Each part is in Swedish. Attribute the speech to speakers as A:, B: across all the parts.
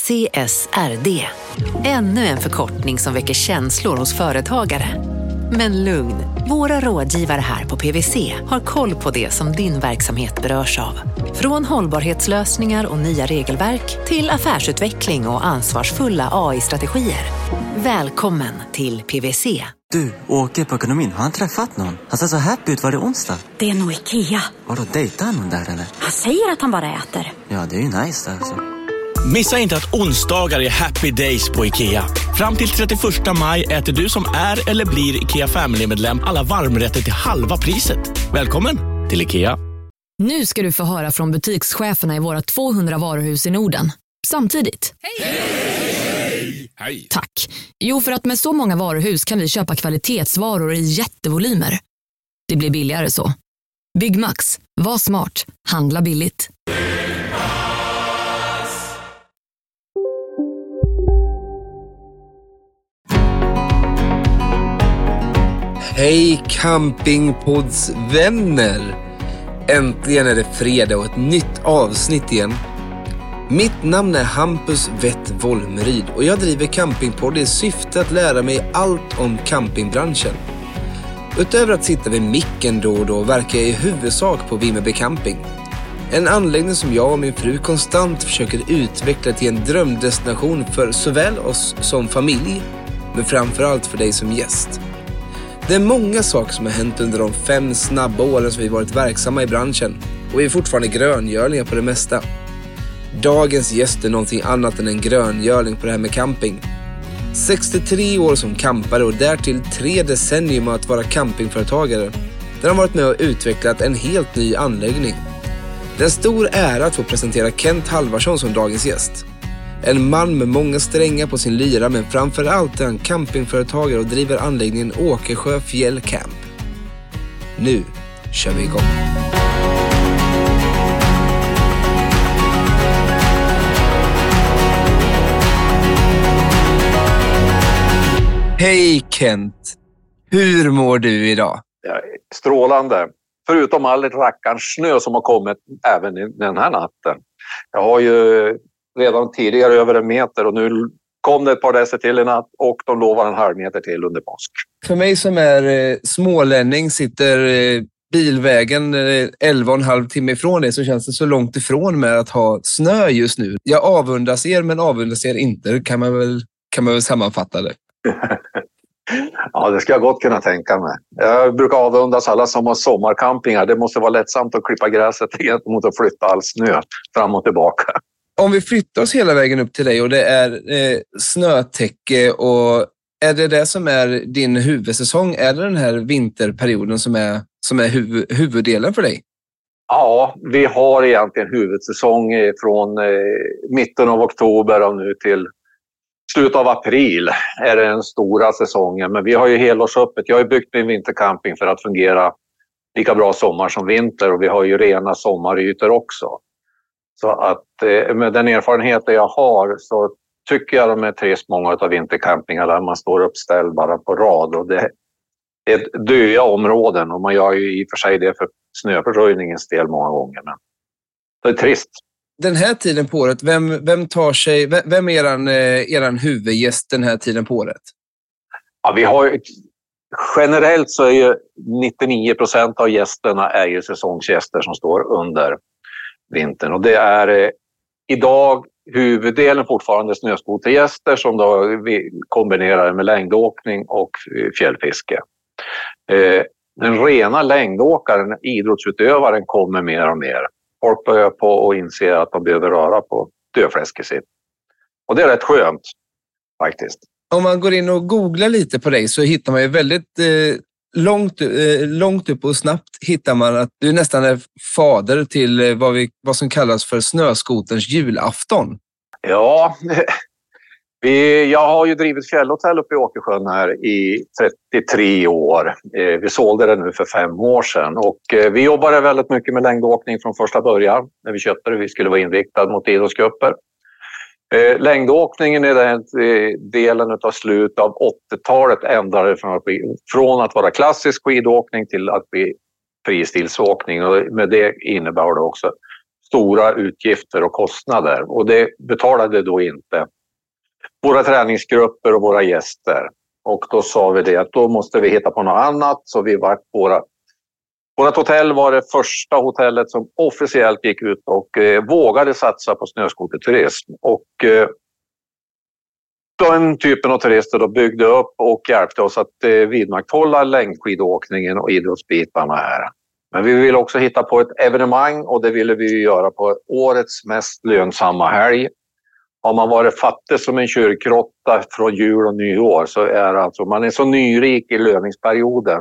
A: CSRD. Ännu en förkortning som väcker känslor hos företagare. Men lugn, våra rådgivare här på PwC har koll på det som din verksamhet berörs av. Från hållbarhetslösningar och nya regelverk till affärsutveckling och ansvarsfulla AI-strategier. Välkommen till PwC.
B: Du, Åke på ekonomin, har han träffat någon? Han ser så happy ut, var det onsdag?
C: Det är nog Ikea.
B: Vadå, dejtar han någon där eller?
C: Han säger att han bara äter.
B: Ja, det är ju nice alltså.
D: Missa inte att onsdagar är happy days på IKEA. Fram till 31 maj äter du som är eller blir IKEA Family-medlem alla varmrätter till halva priset. Välkommen till IKEA.
E: Nu ska du få höra från butikscheferna i våra 200 varuhus i Norden. Samtidigt.
F: Hej! Hej!
E: Tack. Jo, för att med så många varuhus kan vi köpa kvalitetsvaror i jättevolymer. Det blir billigare så. Byggmax. Var smart. Handla billigt.
G: Hej campingpods vänner! Äntligen är det fredag och ett nytt avsnitt igen. Mitt namn är Hampus Vett Volmeryd och jag driver Campingpodd i syfte att lära mig allt om campingbranschen. Utöver att sitta vid micken då och då verkar jag i huvudsak på Vimmerby Camping. En anläggning som jag och min fru konstant försöker utveckla till en drömdestination för såväl oss som familj, men framförallt för dig som gäst. Det är många saker som har hänt under de 5 snabba åren som vi varit verksamma i branschen och vi är fortfarande gröngörlingar på det mesta. Dagens gäst är någonting annat än en gröngörling på det här med camping. 63 år som campare och därtill 3 decennier med att vara campingföretagare. Där han varit med och utvecklat en helt ny anläggning. Det är en stor ära att få presentera Kent Halvarsson som dagens gäst. En man med många strängar på sin lyra, men framförallt är han campingföretagare och driver anläggningen Åkersjö Fjäll Camp. Nu kör vi igång. Hej Kent! Hur mår du idag?
H: Ja, strålande. Förutom all rackarns snö som har kommit även den här natten. Jag har ju redan tidigare över 1 meter och nu kom det ett par deci till i natt och de lovar 1/2 meter till under påsk.
G: För mig som är smålänning sitter bilvägen 11,5 timme ifrån det, så känns det så långt ifrån med att ha snö just nu. Jag avundas er men avundas er inte, kan man väl sammanfatta det.
H: Ja, det ska jag gott kunna tänka mig. Jag brukar avundas alla som har sommarcampingar. Det måste vara lättsamt att klippa gräset gentemot att flytta all snö fram och tillbaka.
G: Om vi flyttar oss hela vägen upp till dig och det är snötäcke, och är det som är din huvudsäsong? Är det den här vinterperioden som är huvuddelen för dig?
H: Ja, vi har egentligen huvudsäsong från mitten av oktober och nu till slutet av april är det den stora säsongen. Men vi har ju helårsöppet. Jag har ju byggt min vintercamping för att fungera lika bra sommar som vinter, och vi har ju rena sommarytor också. Så att med den erfarenheten jag har så tycker jag de är trivs många av vintercampingar där man står uppställd bara på rad, och det är döda områden, och man gör ju i och för sig det för snöfördröjningens del många gånger, men det är trist.
G: Den här tiden på året, vem är eran huvudgäst den här tiden på året?
H: Ja, vi har generellt så är ju 99% av gästerna är ju säsongsgäster som står under vintern, och det är idag huvuddelen fortfarande snöskotergäster som då vi kombinerar med längdåkning och fjällfiske. Den rena längdåkaren, idrottsutövaren, kommer mer och mer. Folk börjar på och inser att de behöver röra på dödfläsket sitt. Och det är rätt skönt faktiskt.
G: Om man går in och googlar lite på dig så hittar man ju väldigt långt upp och snabbt hittar man att du nästan är fader till vad som kallas för snöskoterns julafton.
H: Ja, jag har ju drivit fjällhotell uppe i Åkersjön här i 33 år. Vi sålde det nu för 5 år sedan, och vi jobbade väldigt mycket med längdåkning från första början när vi köpte det. Vi skulle vara inriktade mot idrottsgrupper. Längdåkningen är den delen av slutet av 80-talet ändrade från att vara klassisk skidåkning till att bli fristilsåkning, och med det innebär det också stora utgifter och kostnader. Och det betalade då inte våra träningsgrupper och våra gäster. Och då sa vi det att då måste vi hitta på något annat. Så vi var vårt hotell var det första hotellet som officiellt gick ut och vågade satsa på snöskoterturism. Och den typen av turister då byggde upp och hjälpte oss att vidmakthålla längdskidåkningen och idrottsbitarna här. Men vi ville också hitta på ett evenemang och det ville vi göra på årets mest lönsamma helg. Har man varit fattig som en kyrkråtta från jul och nyår så är alltså, man är så nyrik i löningsperioden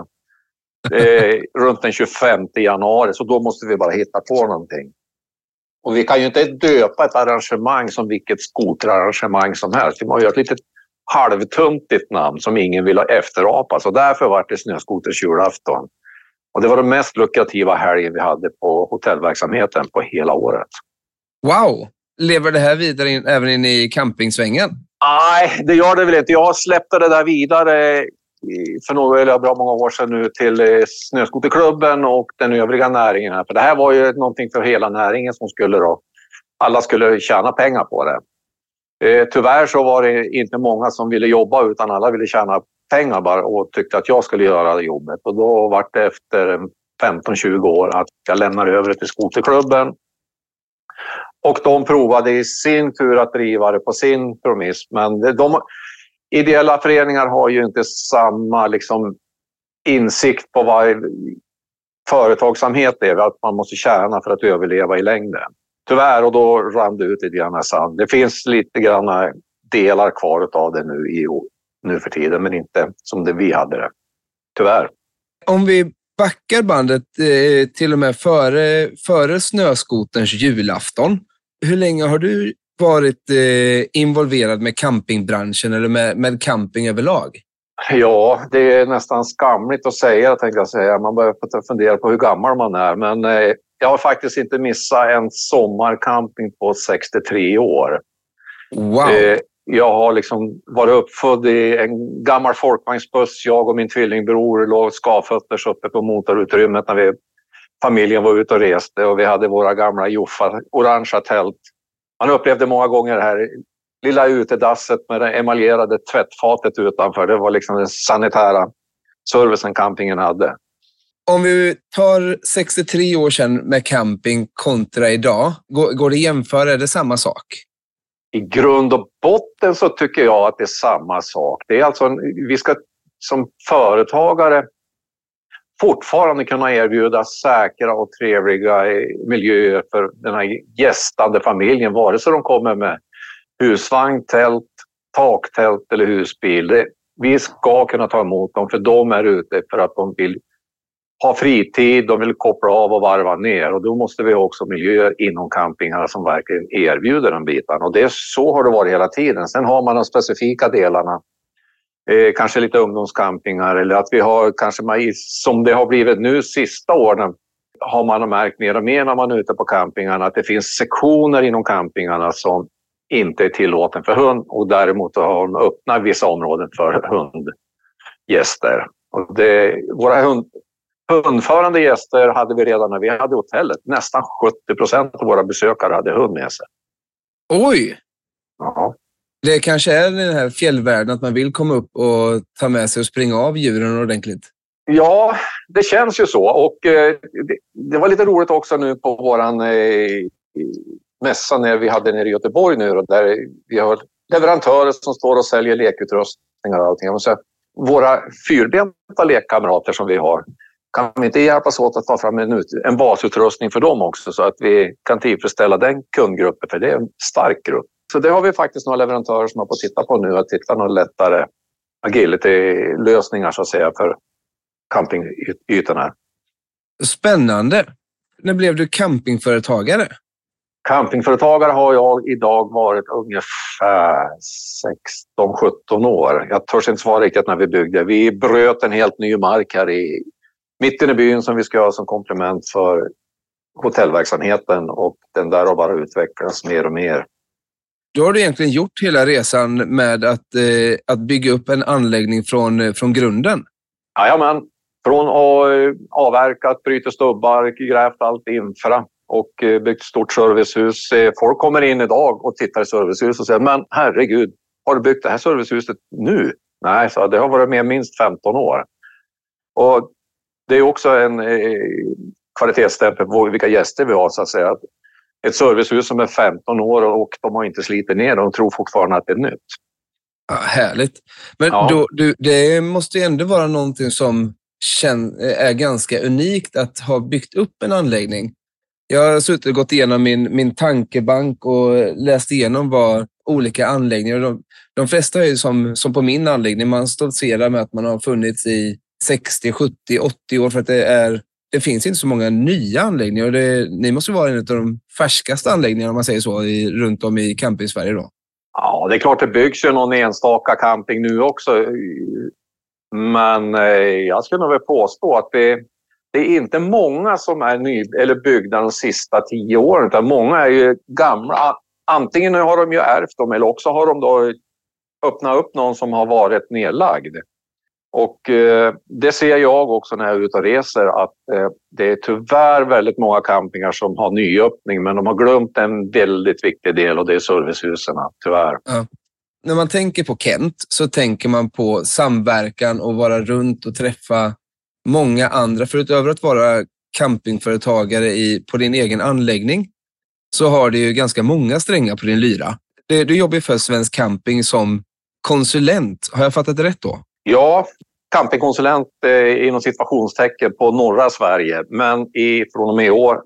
H: runt den 25 januari, så då måste vi bara hitta på någonting. Och vi kan ju inte döpa ett arrangemang som vilket skoterarrangemang som helst. Vi måste göra ett litet halvtuntigt namn som ingen vill ha efterapa. Så därför var det snöskoters julafton. Och det var den mest lukrativa helgen vi hade på hotellverksamheten på hela året.
G: Wow! Lever det här vidare även in i campingsvängen?
H: Nej, det gör det väl inte. Jag släppte det där vidare för några bra många år sedan nu till snöskoterklubben och den övriga näringen här. För det här var ju någonting för hela näringen som alla skulle tjäna pengar på det. Tyvärr så var det inte många som ville jobba utan alla ville tjäna pengar bara och tyckte att jag skulle göra jobbet. Och då var det efter 15-20 år att jag lämnade över det till skoterklubben. Och de provade i sin tur att driva det på sin promiss. Men ideella föreningar har ju inte samma insikt på vad företagsamhet är. Att man måste tjäna för att överleva i längden. Tyvärr, och då rann det ut i grann sand. Det finns lite grann delar kvar av det nu för tiden, men inte som det vi hade det. Tyvärr.
G: Om vi backar bandet till och med före snöskoterns julafton. Hur länge har du varit involverad med campingbranschen eller med camping överlag?
H: Ja, det är nästan skamligt att säga, tänkte jag säga. Man börjar fundera på hur gammal man är. Men jag har faktiskt inte missat en sommarcamping på 63 år.
G: Wow!
H: Jag har varit uppfödd i en gammal folkvagnsbuss. Jag och min tvillingbror låg skavfötters uppe på motorutrymmet när familjen var ute och reste. Och vi hade våra gamla Joffa, orangea tält. Man upplevde många gånger det här lilla utedasset med det emaljerade tvättfatet utanför. Det var den sanitära servicen campingen hade.
G: Om vi tar 63 år sedan med camping kontra idag, går det att jämföra? Är det samma sak?
H: I grund och botten så tycker jag att det är samma sak. Det är alltså vi ska som företagare fortfarande kunna erbjuda säkra och trevliga miljöer för den här gästande familjen, vare sig de kommer med husvagn, tält, taktält eller husbil. Vi ska kunna ta emot dem, för de är ute för att de vill ha fritid, de vill koppla av och varva ner, och då måste vi ha också miljöer inom campingarna som verkligen erbjuder den biten. Och så har det varit hela tiden. Sen har man de specifika delarna, kanske lite ungdomscampingar, eller att vi har kanske som det har blivit nu sista åren, har man märkt mer och mer när man är ute på campingarna att det finns sektioner inom campingarna som inte är tillåten för hund, och däremot har de öppnat vissa områden för hundgäster. Och våra hundförande gäster hade vi redan när vi hade hotellet. Nästan 70% av våra besökare hade hund med sig.
G: Oj!
H: Ja.
G: Det kanske är den här fjällvärlden att man vill komma upp och ta med sig och springa av djuren ordentligt.
H: Ja, det känns ju så. Och det var lite roligt också nu på våran mässa när vi hade nere i Göteborg nu. Där vi har leverantörer som står och säljer lekutrustningar och allting. Våra fyrbenta lekkamrater som vi har, kan vi inte hjälpas åt att ta fram en basutrustning för dem också, så att vi kan tillfredsställa den kundgruppen, för det är en stark grupp. Så det har vi faktiskt några leverantörer som har fått titta på nu, att hitta några lättare agility-lösningar så att säga för campingytorna. Spännande.
G: När blev du campingföretagare?
H: Campingföretagare har jag idag varit ungefär 16-17 år. Jag törs inte svara riktigt när vi byggde. Vi bröt en helt ny mark här mitten i byn som vi ska ha som komplement för hotellverksamheten, och den där har bara utvecklats mer och mer.
G: Då har du egentligen gjort hela resan med att bygga upp en anläggning från grunden?
H: Jajamän. Från att avverkat, bryta stubbar, grävt allt infra och byggt stort servicehus. Folk kommer in idag och tittar i servicehus och säger, men herregud, har du byggt det här servicehuset nu? Nej, så det har varit med minst 15 år. Och det är också en kvalitetsstämpel på vilka gäster vi har, så att säga. Ett servicehus som är 15 år och de har inte slitit ner, de tror fortfarande att det är nytt.
G: Ja, härligt. Men då, det måste ju ändå vara någonting som är ganska unikt att ha byggt upp en anläggning. Jag har suttit och gått igenom min tankebank och läst igenom vad olika anläggningar, de flesta är ju som på min anläggning, man stoltserar med att man har funnits i 60, 70, 80 år för att det finns inte så många nya anläggningar och ni måste vara en av de färskaste anläggningarna om man säger så runt om i Camping-Sverige då. Ja,
H: det är klart det byggs ju någon enstaka camping nu också. Men jag skulle nog väl påstå att det är inte många som är byggda de sista 10 åren, utan många är ju gamla. Antingen har de ju ärvt dem eller också har de då öppnat upp någon som har varit nedlagd. Och det ser jag också när jag är ute och reser, att det är tyvärr väldigt många campingar som har nyöppning, men de har glömt en väldigt viktig del och det är servicehusen, tyvärr. Ja. När man tänker på Kent så tänker man på samverkan och vara runt och träffa många andra. För utöver att vara campingföretagare på din egen anläggning så har du ju ganska många strängar på din lyra. Du jobbar för Svensk Camping som konsulent. Har jag fattat det rätt då? Ja, campingkonsulent inom situationstecken på norra Sverige, men från och med i år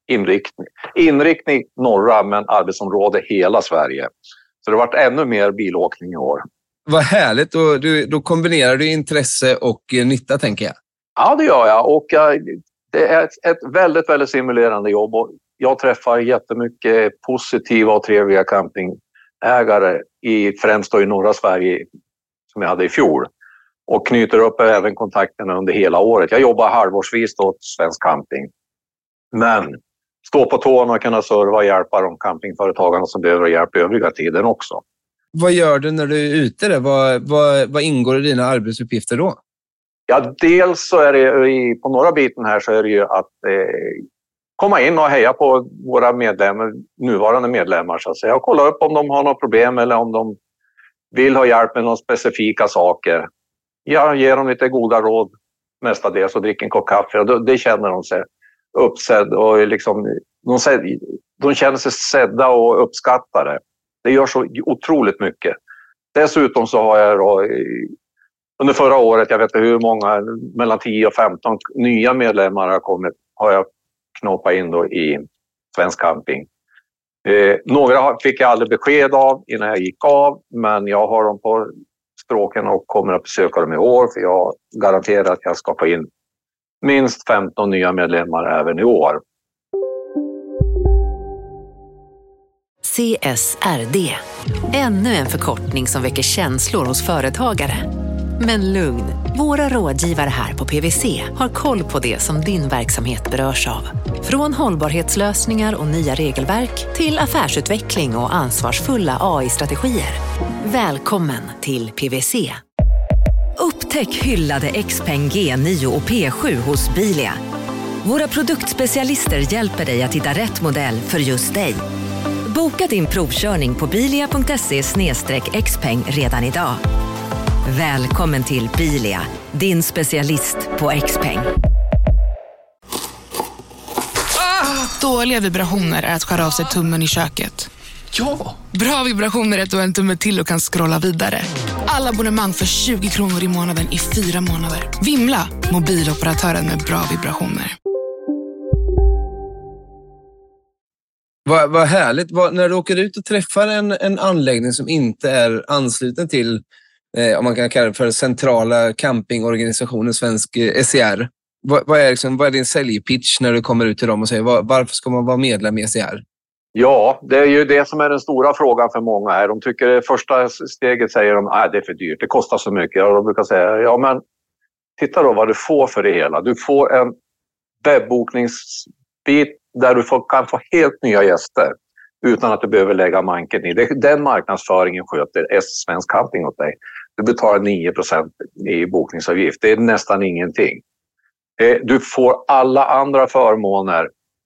H: inriktning norra, men arbetsområde hela Sverige. Så det har varit ännu mer bilåkning i år. Vad härligt, och då kombinerar du intresse och nytta, tänker jag. Ja, det gör jag, och det är ett väldigt, väldigt stimulerande jobb och jag träffar jättemycket positiva och trevliga campingägare främst då i norra Sverige som jag hade i fjol. Och knyter upp även kontakterna under hela året. Jag jobbar halvårsvis åt Svensk Camping. Men stå på tårna och kunna serva och hjälpa de campingföretagarna som behöver hjälp övriga tiden också. Vad gör du när du är ute där? Vad ingår i dina arbetsuppgifter då? Ja, dels så är det på några biten här så är det ju att komma in och heja på våra nuvarande medlemmar så att säga. Och kolla upp om de har något problem eller om de vill ha hjälp med några specifika saker. Jag ger dem lite goda råd mestadels och dricker en kopp kaffe. Och det känner de sig uppsedd och liksom, de känner sig sedda och uppskattade. Det gör så otroligt mycket. Dessutom så har jag då, under förra året, jag vet inte hur många, mellan 10 och 15 nya medlemmar har jag knoppat in då i Svensk Camping. Några fick jag aldrig besked av innan jag gick av, men jag har dem på stråken och kommer att besöka dem i år, för jag garanterar att jag ska få in minst 15 nya medlemmar även i år.
A: CSRD. Ännu en förkortning som väcker känslor hos företagare. Men lugn, våra rådgivare här på PwC har koll på det som din verksamhet berörs av. Från hållbarhetslösningar och nya regelverk till affärsutveckling och ansvarsfulla AI-strategier. Välkommen till PwC.
I: Upptäck hyllade XPeng G9 och P7 hos Bilia. Våra produktspecialister hjälper dig att hitta rätt modell för just dig. Boka din provkörning på bilia.se/xpeng redan idag. Välkommen till Bilia, din specialist på XPeng.
J: Dåliga vibrationer är att skära av sig tummen i köket.
F: Ja!
J: Bra vibrationer är att du har en tumme till och kan scrolla vidare. Alla abonnemang för 20 kronor i månaden i 4 månader. Vimla, mobiloperatören med bra vibrationer.
G: Vad härligt. När du åker ut och träffar en anläggning som inte är ansluten till, om man kan kalla det för centrala campingorganisationen Svensk SCR. Vad är din säljpitch när du kommer ut till dem och säger varför ska man vara medlem i SCR?
H: Ja, det är ju det som är den stora frågan för många här. De tycker det första steget säger de att det är för dyrt, det kostar så mycket. Och de brukar säga, ja men titta då vad du får för det hela. Du får en webbokningsbit där du kan få helt nya gäster utan att du behöver lägga manken i. Den marknadsföringen sköter Svensk Camping åt dig. Du betalar 9% i bokningsavgift. Det är nästan ingenting. Du får alla andra förmåner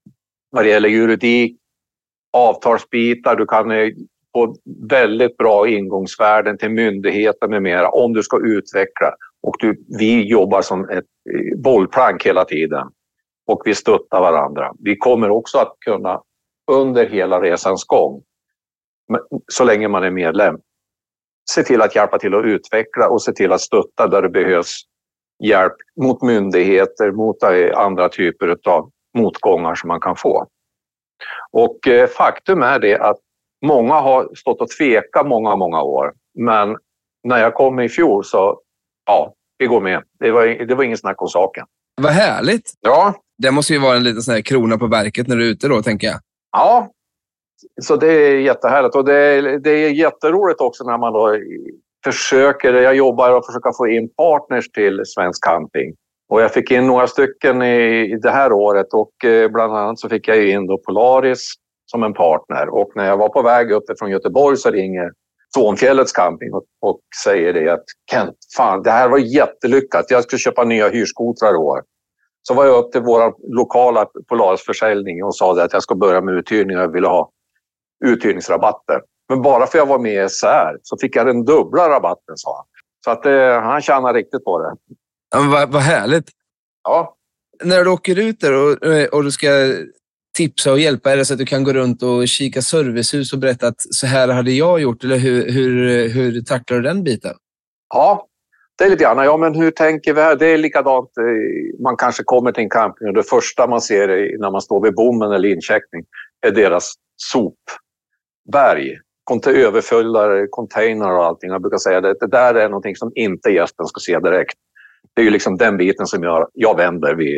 H: vad det gäller juridik, avtalsbitar. Du kan få väldigt bra ingångsvärden till myndigheter med mera om du ska utveckla. Och vi jobbar som ett bollplank hela tiden och vi stöttar varandra. Vi kommer också att kunna under hela resans gång, så länge man är medlem, se till att hjälpa till att utveckla och se till att stötta där det behövs hjälp mot myndigheter, mot andra typer av motgångar som man kan få. Och faktum är det att många har stått och tvekat många år. Men när jag kom i fjol så, ja, vi går med. Det var ingen snack om saken.
G: Vad härligt.
H: Ja.
G: Det måste ju vara en liten sån här krona på verket när du är ute då, tänker jag.
H: Ja, så det är jättehärligt. Och det är jätteroligt också när man då jag jobbar och försöker få in partners till Svensk Camping. Och jag fick in några stycken i det här året och bland annat så fick jag in då Polaris som en partner. Och när jag var på väg upp från Göteborg så ringer Sonfjällets camping och säger det att Kent, fan, det här var jättelyckat. Jag skulle köpa nya hyrskotrar i år. Så var jag upp till våra lokala Polaris-försäljning och sa det att jag ska börja med uthyrning och jag ville ha uthyrningsrabatter. Men bara för jag var med i SR så fick jag den dubbla rabatten, sa han. Så att han tjänar riktigt på det.
G: Ja, vad härligt.
H: Ja.
G: När du åker ut där och du ska tipsa och hjälpa, är det så att du kan gå runt och kika servicehus och berätta att så här hade jag gjort, eller hur tacklar du den biten?
H: Ja, det är lite grann. Ja, men hur tänker vi här? Det är likadant. Man kanske kommer till en camping och det första man ser när man står vid bommen eller incheckning är deras sopberg. Överfyllare, container och allting. Jag brukar säga att det där är någonting som inte gästen ska se direkt. Det är ju liksom den biten som jag vänder vid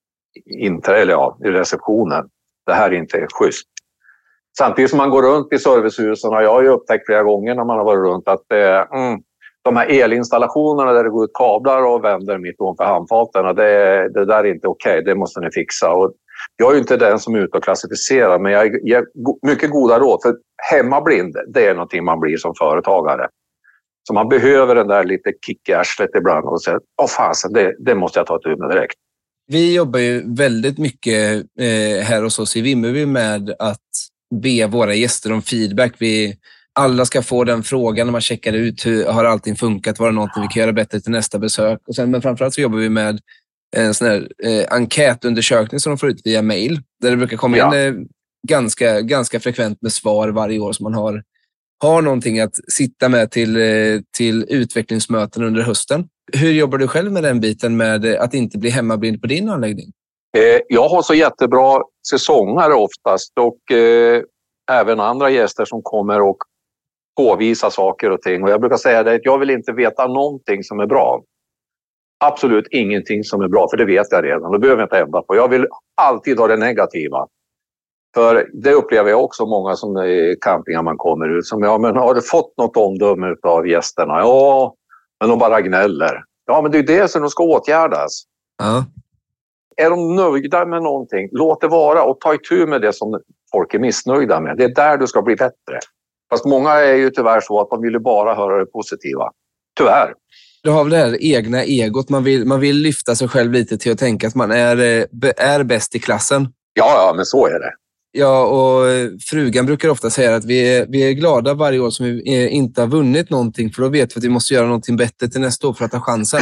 H: i receptionen. Det här är inte schysst. Samtidigt som man går runt i servicehusen, och jag har ju upptäckt flera gånger när man har varit runt att de här elinstallationerna där det går ut kablar och vänder mitt ovanför handfaten, det där är inte okej. Det måste ni fixa. Och jag är ju inte den som är ute och klassificerar, men jag ger mycket goda råd. För hemmablind, det är någonting man blir som företagare. Så man behöver den där lite kick i arslet ibland och säga, fasen, det måste jag ta ett med direkt.
G: Vi jobbar ju väldigt mycket här hos oss i Vimmerby med att be våra gäster om feedback. Alla ska få den frågan när man checkar ut. Hur har allting funkat? Var det någonting vi kan göra bättre till nästa besök? Och sen, men framförallt så jobbar vi med en sån här enkätundersökning som de får ut via mail. Där det brukar komma in ganska frekvent med svar varje år, som man har någonting att sitta med till utvecklingsmöten under hösten. Hur jobbar du själv med den biten med att inte bli hemmablind på din anläggning?
H: Jag har så jättebra säsongare oftast och även andra gäster som kommer och påvisar saker och ting. Och jag brukar säga det att jag vill inte veta någonting som är bra. Absolut ingenting som är bra, för det vet jag redan. Det behöver jag inte ändra på. Jag vill alltid ha det negativa. För det upplever jag också många som är campingar man kommer ut som, men har du fått något omdöme av gästerna? Ja, men de bara gnäller. Ja, men det är det som de ska åtgärdas.
G: Ja.
H: Är de nöjda med någonting, låt det vara och ta itu med det som folk är missnöjda med. Det är där du ska bli bättre. Fast många är ju tyvärr så att de vill bara höra det positiva. Tyvärr.
G: Du har väl det här egna egot. Man vill lyfta sig själv lite till att tänka att man är bäst i klassen.
H: Ja, men så är det.
G: Ja, och frugan brukar ofta säga att vi är glada varje år som vi inte har vunnit någonting, för då vet vi att vi måste göra någonting bättre till nästa år för att ha chansen.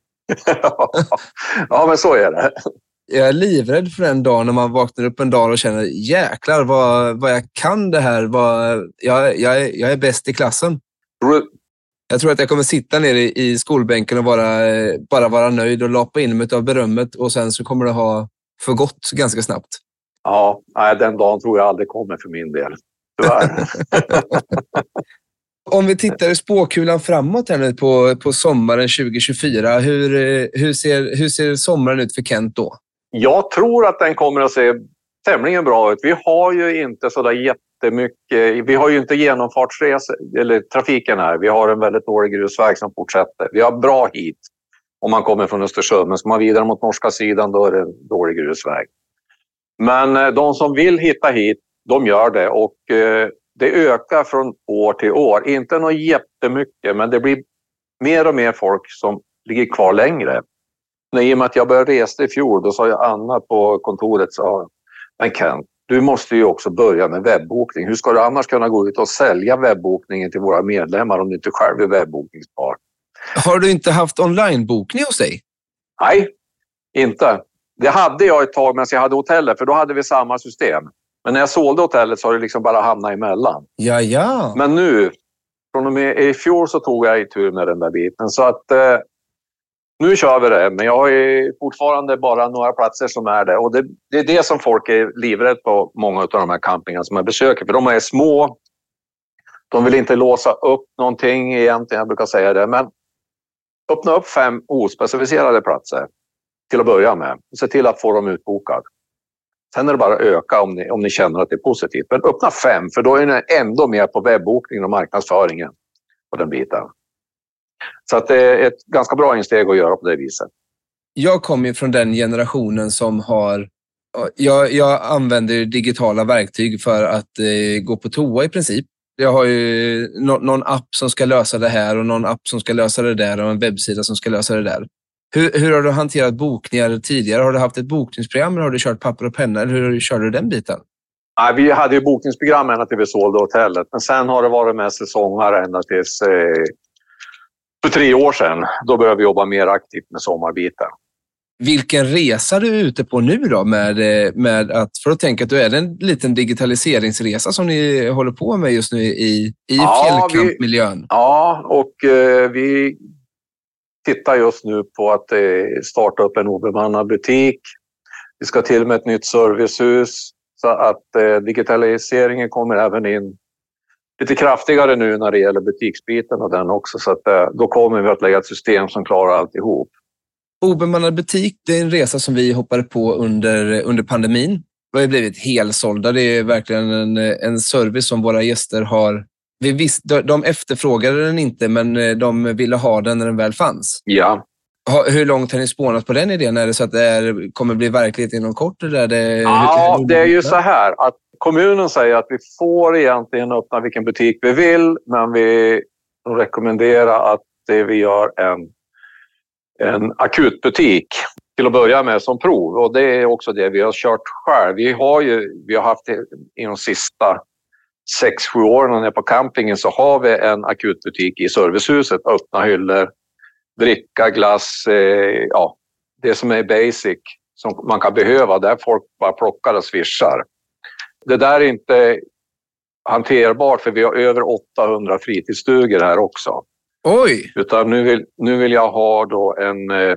H: Ja, men så är det.
G: Jag är livrädd för den dagen när man vaknar upp en dag och känner, jäklar vad jag kan det här. Jag är bäst i klassen. Jag tror att jag kommer sitta ner i skolbänken och bara vara nöjd och lapa in mig av berömmet, och sen så kommer det ha förgått ganska snabbt.
H: Ja, den dagen tror jag aldrig kommer för min del. Tyvärr.
G: Om vi tittar i spåkulan framåt här nu på sommaren 2024, hur ser sommaren ut för Kent då? Jag tror att den kommer att se tämligen bra ut. Vi har ju inte så där jättemycket, vi har ju inte genomfartsresor eller trafiken här. Vi har en väldigt dålig grusväg som fortsätter. Vi har bra hit om man kommer från Östersund, men ska man vidare mot norska sidan då är det en dålig grusväg. Men de som vill hitta hit, de gör det, och det ökar från år till år. Inte något jättemycket, men det blir mer och mer folk som ligger kvar längre. I och med att jag började resa i fjol, då sa jag Anna på kontoret, sa, men Kent,
H: du måste ju också börja med webbokning. Hur ska du annars kunna gå ut och sälja webbokningen till våra medlemmar om du inte själv är webbokningsbar?
G: Har du inte haft onlinebokning hos dig?
H: Nej, inte. Det hade jag ett tag medan jag hade hotellet, för då hade vi samma system. Men när jag sålde hotellet så har det liksom bara hamnat emellan.
G: Ja.
H: Men nu, från och med i fjol så tog jag i tur med den där biten. Så att nu kör vi det. Men jag har ju fortfarande bara några platser som är det. Och det är det som folk är livrädd på många av de här campingarna som jag besöker. För de är små. De vill inte låsa upp någonting egentligen, jag brukar säga det. Men öppna upp 5 ospecificerade platser till att börja med. Se till att få dem utbokad. Sen är det bara att öka om ni känner att det är positivt. Men öppna 5, för då är ni ändå mer på webbokningen och marknadsföringen på den biten. Så att det är ett ganska bra insteg att göra på det viset.
G: Jag kommer ju från den generationen som har... Jag använder digitala verktyg för att gå på toa i princip. Jag har ju någon app som ska lösa det här och någon app som ska lösa det där och en webbsida som ska lösa det där. Hur har du hanterat bokningar tidigare? Har du haft ett bokningsprogram eller har du kört papper och penna? Eller hur körde du den biten?
H: Nej, vi hade ju bokningsprogram ända till vi sålde hotellet. Men sen har det varit med säsongare ända tills för 3 år sedan. Då började vi jobba mer aktivt med sommarbiten. Vilken
G: resa du är ute på nu då med att, för att tänka att du är en liten digitaliseringsresa som ni håller på med just nu i fjällkampmiljön?
H: Och vi tittar just nu på att starta upp en obemannad butik. Vi ska till med ett nytt servicehus så att digitaliseringen kommer även in lite kraftigare nu när det gäller butiksbiten och den också. Så att då kommer vi att lägga ett system som klarar alltihop.
G: Obemannad butik, det är en resa som vi hoppade på under pandemin. Vi har blivit helsålda. Det är verkligen en service som våra gäster har. De efterfrågade den inte, men de ville ha den när den väl fanns.
H: Ja.
G: Hur långt har ni spånat på den idén? Är det så att det kommer bli verklighet inom kort?
H: Det är ju så här att kommunen säger att vi får egentligen öppna vilken butik vi vill, men vi rekommenderar att vi gör en akutbutik till att börja med som prov. Och det är också det vi har kört själv. Vi har haft i de sista 6-7 åren på campingen så har vi en akutbutik i servicehuset. Öppna hyllor, dricka, glass, det som är basic som man kan behöva där folk bara plockar och swishar. Det där är inte hanterbart för vi har över 800 fritidsstugor här också.
G: Oj!
H: Utan nu vill jag ha då en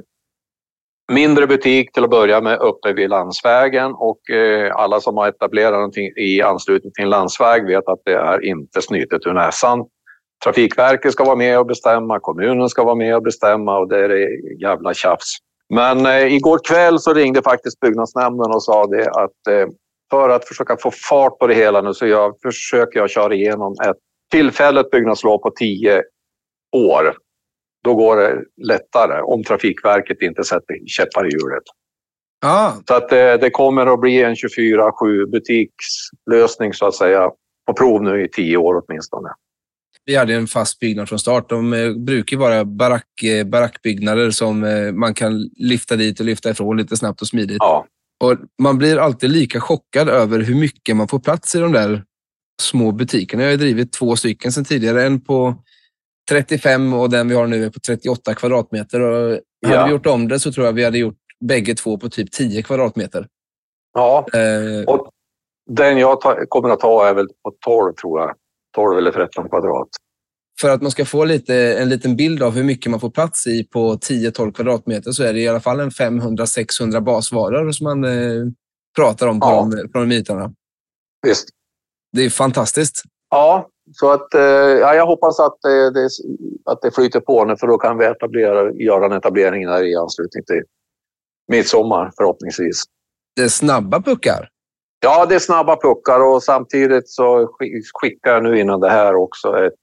H: mindre butik till att börja med uppe vid landsvägen och alla som har etablerat någonting i anslutning till en landsväg vet att det är inte snytet ur näsan. Trafikverket ska vara med och bestämma, kommunen ska vara med och bestämma och det är jävla tjafs. Men igår kväll så ringde faktiskt byggnadsnämnden och sa det att för att försöka få fart på det hela nu så försöker jag köra igenom ett tillfälligt byggnadslov på 10 år. Då går det lättare om Trafikverket inte sätter käppar i hjulet. Så att det kommer att bli en 24/7 butikslösning så att säga på prov nu i 10 år åtminstone.
G: Vi hade en fast byggnad från start. De brukar vara barackbyggnader som man kan lyfta dit och lyfta ifrån lite snabbt och smidigt.
H: Ja.
G: Och man blir alltid lika chockad över hur mycket man får plats i de där små butikerna. Jag har drivit 2 stycken sedan tidigare. En på 35 och den vi har nu är på 38 kvadratmeter. Och hade vi gjort om det så tror jag vi hade gjort bägge 2 på typ 10 kvadratmeter.
H: Ja, och den jag kommer att ta är väl på 12 tror jag. 12 eller 13 kvadrat.
G: För att man ska få en liten bild av hur mycket man får plats i på 10-12 kvadratmeter så är det i alla fall en 500-600 basvaror som man pratar om på de ytorna.
H: Visst.
G: Det är fantastiskt.
H: Ja, så att jag hoppas att det flyter på nu för då kan vi göra en etablering där i anslutning till midsommar förhoppningsvis.
G: Det är snabba puckar.
H: Ja, det är snabba puckar och samtidigt så skickar jag nu innan det här också ett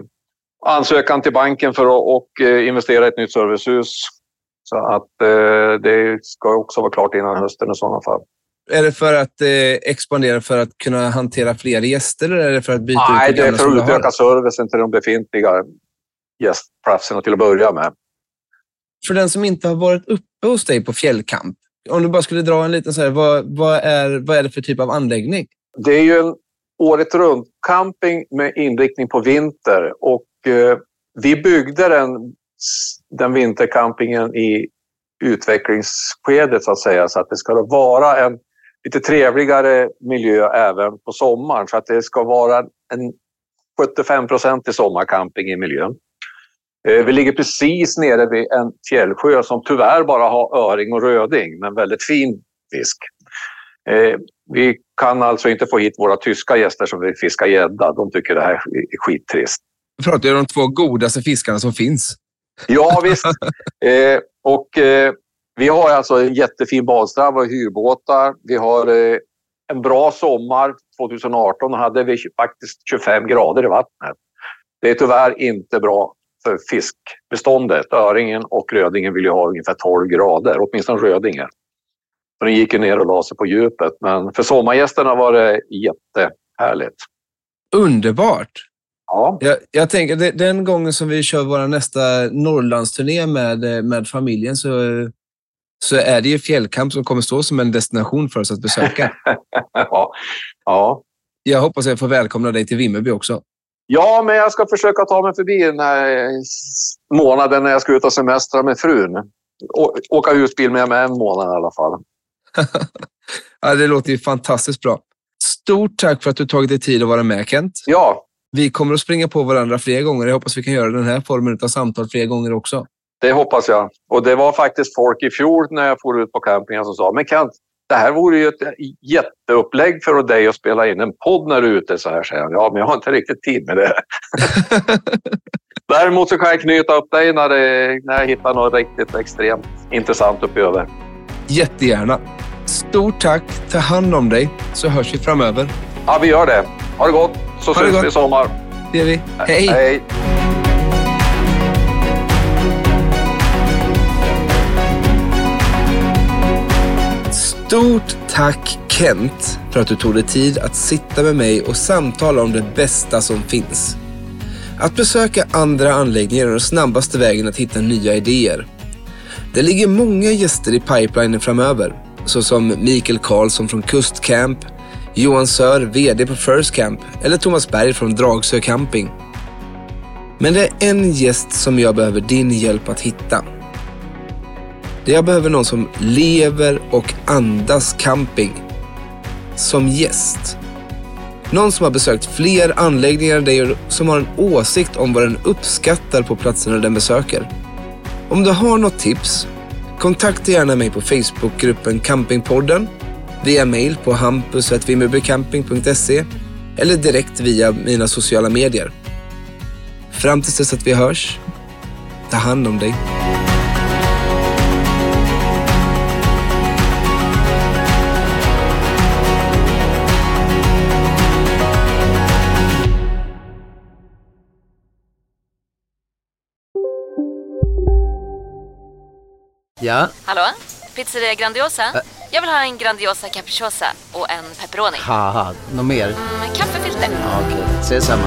H: ansökan till banken för att investera i ett nytt servicehus. Så att det ska också vara klart innan hösten i sådana fall.
G: Är det för att expandera för att kunna hantera fler gäster eller är det för att byta ut?
H: Nej, det är för att utöka servicen till de befintliga gästplatserna till att börja med.
G: För den som inte har varit uppe hos dig på fjällkamp, Om du bara skulle dra en liten så här, vad är det för typ av anläggning?
H: Det är ju en året runt camping med inriktning på vinter. Och vi byggde den vintercampingen i utvecklingsskedet så att säga. Så att det ska vara en lite trevligare miljö även på sommaren. Så att det ska vara en 75% i sommarcamping i miljön. Vi ligger precis nere vid en fjällsjö som tyvärr bara har öring och röding, men väldigt fin fisk. Vi kan alltså inte få hit våra tyska gäster som vill fiska gädda. De tycker det här är skittrist.
G: Du pratar ju om de 2 godaste fiskarna som finns.
H: Ja, visst. Vi har alltså en jättefin badstrand och hyrbåtar. Vi har en bra sommar. 2018 hade vi faktiskt 25 grader i vattnet. Det är tyvärr inte bra för fiskbeståndet. Öringen och rödingen vill ju ha ungefär 12 grader, åtminstone rödingen. Så den gick ju ner och la sig på djupet. Men för sommargästerna var det jättehärligt.
G: Underbart!
H: Ja.
G: Jag tänker, den gången som vi kör vår nästa Norrlandsturné med familjen så är det ju fjällkamp som kommer stå som en destination för oss att besöka.
H: Ja.
G: Jag hoppas jag får välkomna dig till Vimmerby också.
H: Ja, men jag ska försöka ta mig förbi den här månaden när jag ska ut och semestra med frun. Åka husbil med mig en månad i alla fall.
G: Ja, det låter ju fantastiskt bra. Stort tack för att du tagit dig tid att vara med, Kent.
H: Ja.
G: Vi kommer att springa på varandra fler gånger. Jag hoppas vi kan göra den här formen av samtal fler gånger också.
H: Det hoppas jag. Och det var faktiskt folk i fjol när jag får ut på campingen som sa, men Kent, det här vore ju ett jätteupplägg för dig att spela in en podd när du är ute så här, säger han. Ja, men jag har inte riktigt tid med det. Däremot så kan jag knyta upp dig när jag hittar något riktigt extremt intressant uppöver.
G: Jättegärna. Stort tack. Ta hand om dig så hörs vi framöver.
H: Ja, vi gör det. Ha det gott. Så syns vi i sommar.
G: Det gör vi. Hej.
H: Hej.
G: Stort tack, Kent, för att du tog dig tid att sitta med mig och samtala om det bästa som finns. Att besöka andra anläggningar är den snabbaste vägen att hitta nya idéer. Det ligger många gäster i pipelinen framöver, såsom Mikael Karlsson från Kustcamp, Johan Sör, vd på First Camp, eller Thomas Berg från Dragsö Camping. Men det är en gäst som jag behöver din hjälp att hitta. Jag behöver någon som lever och andas camping. Som gäst. Någon som har besökt fler anläggningar än dig och som har en åsikt om vad den uppskattar på platserna den besöker. Om du har något tips, kontakta gärna mig på Facebookgruppen Campingpodden, via mail på hampus@vimmerbycamping.se eller direkt via mina sociala medier. Fram tills dess att vi hörs, ta hand om dig.
K: Ja?
L: Hallå? Pizzeria Grandiosa? Jag vill ha en Grandiosa capriciosa och en pepperoni.
K: Haha, något mer?
L: Kaffefilter.
K: Ja, okej, ses samma.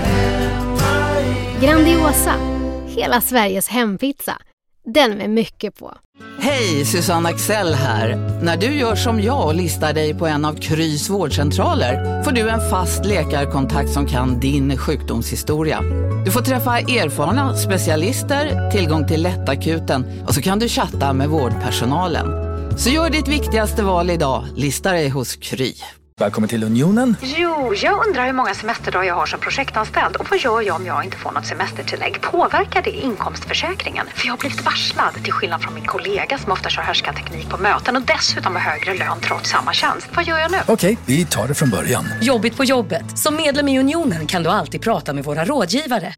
M: Grandiosa, hela Sveriges hempizza. Den med mycket på.
N: Hej, Susanne Axel här. När du gör som jag och listar dig på en av Krys vårdcentraler får du en fast läkarkontakt som kan din sjukdomshistoria. Du får träffa erfarna specialister, tillgång till lättakuten och så kan du chatta med vårdpersonalen. Så gör ditt viktigaste val idag, lista dig hos Kry.
O: Välkommen till Unionen.
P: Jo, jag undrar hur många semesterdagar jag har som projektanställd och vad gör jag om jag inte får något semestertillägg? Påverkar det inkomstförsäkringen? För jag har blivit varslad, till skillnad från min kollega som ofta kör härskarteknik på möten och dessutom har högre lön trots samma tjänst. Vad gör jag nu?
O: Okej, vi tar det från början.
Q: Jobbigt på jobbet. Som medlem i Unionen kan du alltid prata med våra rådgivare.